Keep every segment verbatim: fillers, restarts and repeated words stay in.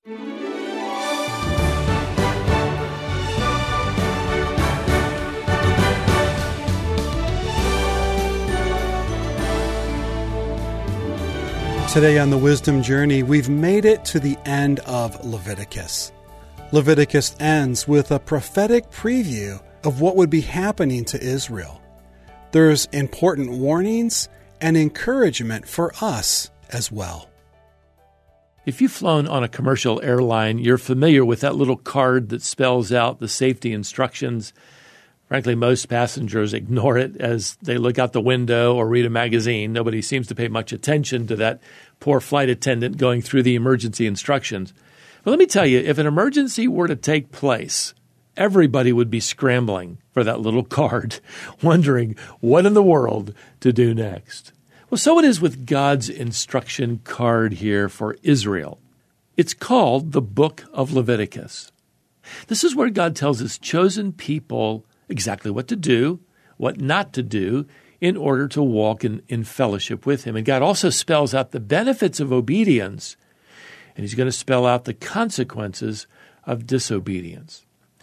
Today on the Wisdom Journey, we've made it to the end of Leviticus. Leviticus ends with a prophetic preview of what would be happening to Israel. There's important warnings and encouragement for us as well. If you've flown on a commercial airline, you're familiar with that little card that spells out the safety instructions. Frankly, most passengers ignore it as they look out the window or read a magazine. Nobody seems to pay much attention to that poor flight attendant going through the emergency instructions. But let me tell you, if an emergency were to take place, everybody would be scrambling for that little card, wondering what in the world to do next. Well, so it is with God's instruction card here for Israel. It's called the Book of Leviticus. This is where God tells his chosen people exactly what to do, what not to do, in order to walk in, in fellowship with him. And God also spells out the benefits of obedience, and he's going to spell out the consequences of disobedience.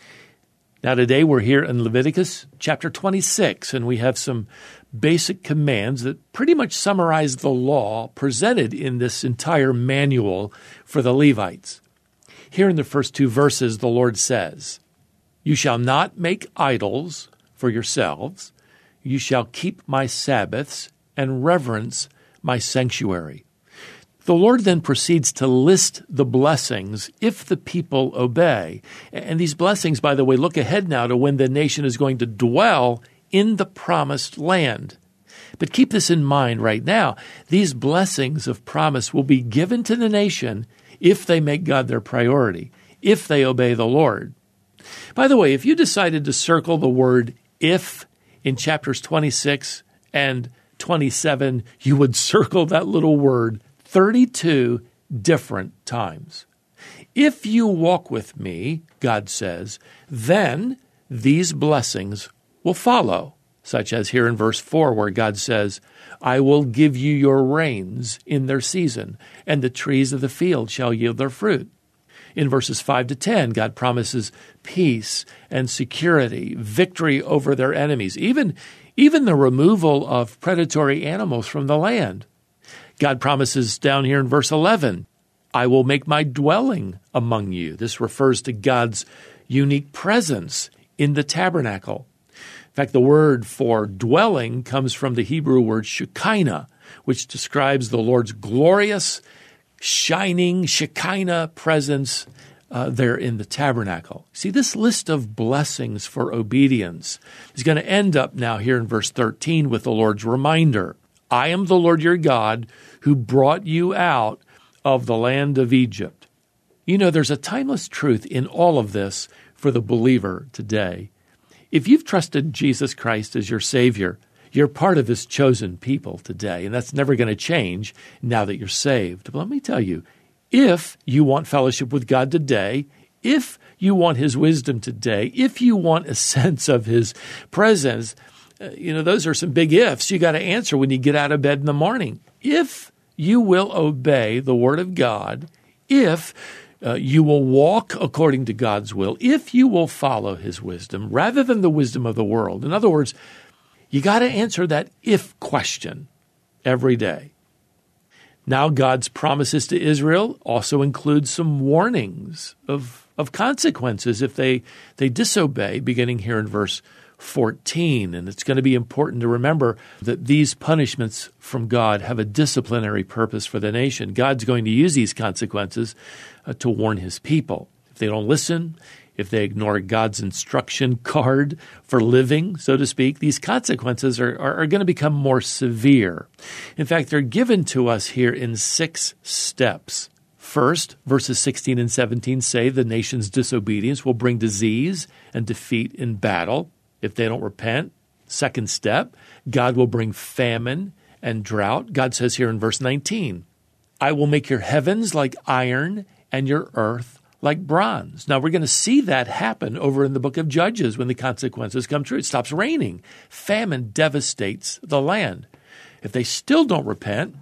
Now today we're here in Leviticus chapter twenty-six, and we have some basic commands that pretty much summarize the law presented in this entire manual for the Levites. Here in the first two verses, the Lord says, "You shall not make idols for yourselves. You shall keep my Sabbaths and reverence my sanctuary." The Lord then proceeds to list the blessings if the people obey. And these blessings, by the way, look ahead now to when the nation is going to dwell in the promised land. But keep this in mind right now. These blessings of promise will be given to the nation if they make God their priority, if they obey the Lord. By the way, if you decided to circle the word "if" in chapters twenty-six and twenty-seven, you would circle that little word thirty-two different times. If you walk with me, God says, then these blessings will follow, such as here in verse four where God says, "I will give you your rains in their season, and the trees of the field shall yield their fruit." In verses five to ten, God promises peace and security, victory over their enemies, even, even the removal of predatory animals from the land. God promises down here in verse eleven, "I will make my dwelling among you." This refers to God's unique presence in the tabernacle. In fact, the word for dwelling comes from the Hebrew word Shekinah, which describes the Lord's glorious, shining Shekinah presence uh, there in the tabernacle. See, this list of blessings for obedience is going to end up now here in verse thirteen with the Lord's reminder. "I am the Lord your God who brought you out of the land of Egypt." You know, there's a timeless truth in all of this for the believer today. If you've trusted Jesus Christ as your Savior, you're part of his chosen people today, and that's never going to change now that you're saved. But let me tell you, if you want fellowship with God today, if you want his wisdom today, if you want a sense of his presence, uh, you know, those are some big ifs you got to answer when you get out of bed in the morning. If you will obey the word of God, if uh, you will walk according to God's will, if you will follow his wisdom rather than the wisdom of the world. In other words, you got to answer that if question every day. Now, God's promises to Israel also include some warnings of, of consequences if they, they disobey, beginning here in verse fourteen. And it's going to be important to remember that these punishments from God have a disciplinary purpose for the nation. God's going to use these consequences uh, to warn his people. If they don't listen, if they ignore God's instruction card for living, so to speak, these consequences are, are, are going to become more severe. In fact, they're given to us here in six steps. First, verses sixteen and seventeen say the nation's disobedience will bring disease and defeat in battle if they don't repent. Second step, God will bring famine and drought. God says here in verse nineteen, "I will make your heavens like iron and your earth like bronze." Now, we're going to see that happen over in the book of Judges when the consequences come true. It stops raining. Famine devastates the land. If they still don't repent,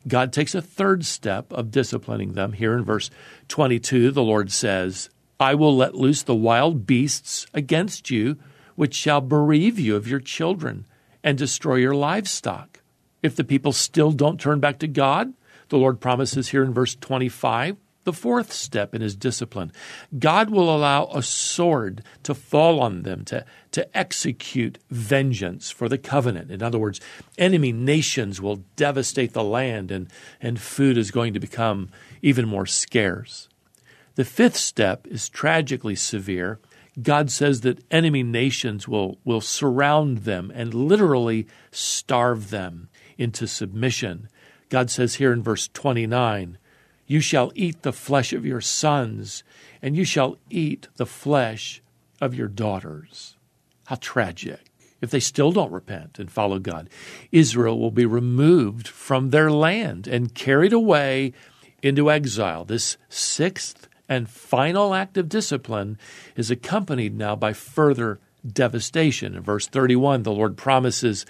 God takes a third step of disciplining them. Here in verse twenty-two, the Lord says, I will let loose the wild beasts against you, which shall bereave you of your children and destroy your livestock. If the people still don't turn back to God, the Lord promises here in verse twenty-five, the fourth step in his discipline. God will allow a sword to fall on them to, to execute vengeance for the covenant. In other words, enemy nations will devastate the land and, and food is going to become even more scarce. The fifth step is tragically severe. God says that enemy nations will, will surround them and literally starve them into submission. God says here in verse twenty-nine, you shall eat the flesh of your sons, and you shall eat the flesh of your daughters. How tragic. If they still don't repent and follow God, Israel will be removed from their land and carried away into exile. This sixth and final act of discipline is accompanied now by further devastation. In verse thirty-one, the Lord promises,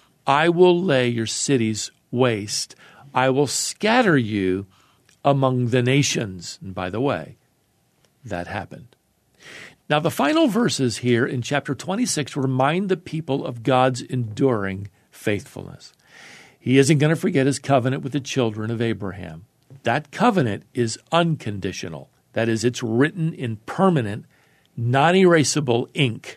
I will lay your cities waste. I will scatter you among the nations. And by the way, that happened. Now, the final verses here in chapter twenty-six remind the people of God's enduring faithfulness. He isn't going to forget his covenant with the children of Abraham. That covenant is unconditional. That is, it's written in permanent, non-erasable ink.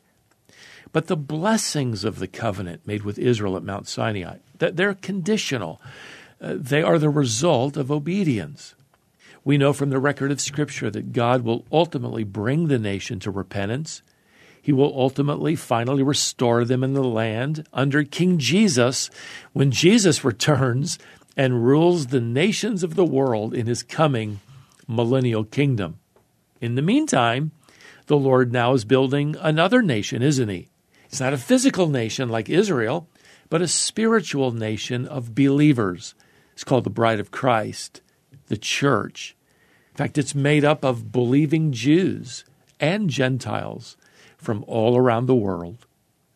But the blessings of the covenant made with Israel at Mount Sinai, they're conditional. Uh, they are the result of obedience. We know from the record of Scripture that God will ultimately bring the nation to repentance. He will ultimately, finally restore them in the land under King Jesus when Jesus returns and rules the nations of the world in his coming millennial kingdom. In the meantime, the Lord now is building another nation, isn't he? It's not a physical nation like Israel, but a spiritual nation of believers. It's called the Bride of Christ, the church. In fact, it's made up of believing Jews and Gentiles from all around the world.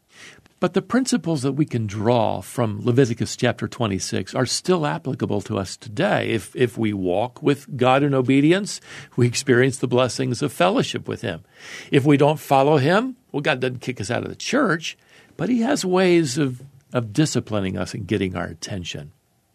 But the principles that we can draw from Leviticus chapter twenty-six are still applicable to us today. If, if we walk with God in obedience, we experience the blessings of fellowship with him. If we don't follow him, well, God doesn't kick us out of the church, but he has ways of, of disciplining us and getting our attention.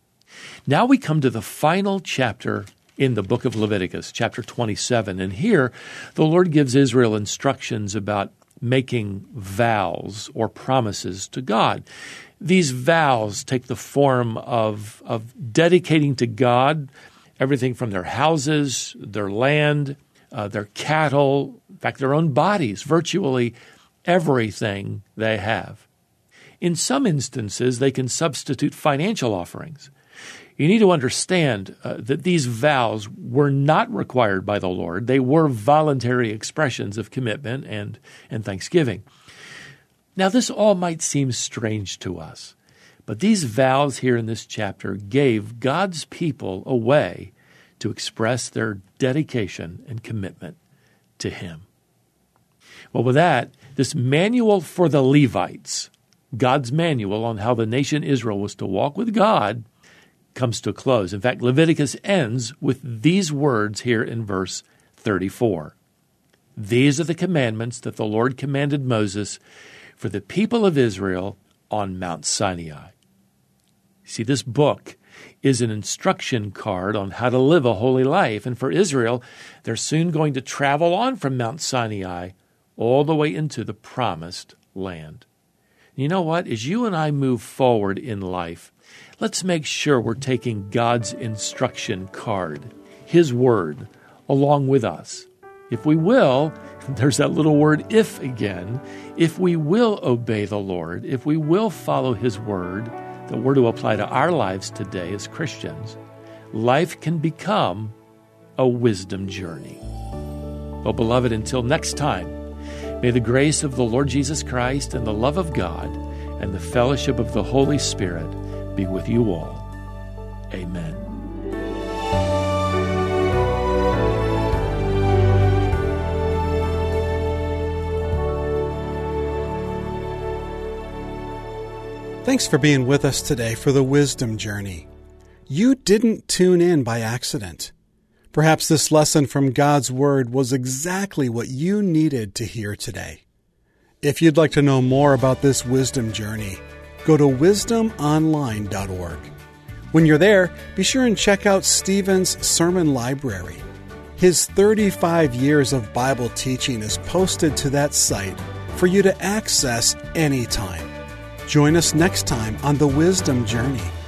Now we come to the final chapter in the book of Leviticus, chapter twenty-seven. And here, the Lord gives Israel instructions about making vows or promises to God. These vows take the form of, of dedicating to God everything from their houses, their land, uh, their cattle, in fact, their own bodies, virtually everything they have. In some instances, they can substitute financial offerings. You need to understand uh, that these vows were not required by the Lord. They were voluntary expressions of commitment and, and thanksgiving. Now, this all might seem strange to us, but these vows here in this chapter gave God's people a way to express their dedication and commitment to him. Well, with that, this manual for the Levites, God's manual on how the nation Israel was to walk with God, comes to a close. In fact, Leviticus ends with these words here in verse thirty-four. These are the commandments that the Lord commanded Moses for the people of Israel on Mount Sinai. See, this book is an instruction card on how to live a holy life. And for Israel, they're soon going to travel on from Mount Sinai all the way into the promised land. You know what? As you and I move forward in life, let's make sure we're taking God's instruction card, his word, along with us. If we will, there's that little word if again, if we will obey the Lord, if we will follow his word that we're to apply to our lives today as Christians, life can become a wisdom journey. Well, beloved, until next time, may the grace of the Lord Jesus Christ and the love of God and the fellowship of the Holy Spirit be with you all. Amen. Thanks for being with us today for the Wisdom Journey. you didn't tune in by accident. Perhaps this lesson from God's Word was exactly what you needed to hear today. If you'd like to know more about this wisdom journey, go to wisdom online dot org. When you're there, be sure and check out Stephen's sermon library. His thirty-five years of Bible teaching is posted to that site for you to access anytime. Join us next time on The Wisdom Journey.